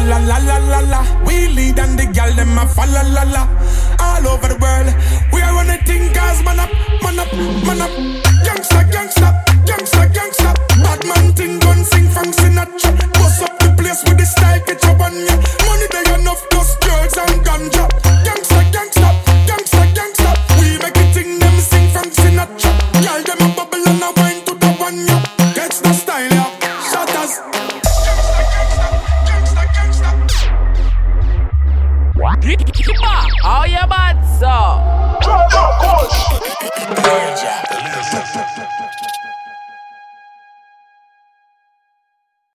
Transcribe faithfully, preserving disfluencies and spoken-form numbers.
la la la la la. We lead and the gal them a follow la la. All over the world, we are running things, cause man up, man up, man up. Gangsta, gangsta, gangsta, gangsta. Bad man thing gun sing from Sinatra. Bust up the place with the style, get your one ya. Money they enough, just girls and ganja. Gangsta, gangsta, gangsta, gangsta. We make it thing, them sing from Sinatra. Girl them a bubble and a wine to the one ya. Catch the style ya, shatters. How you bad, so?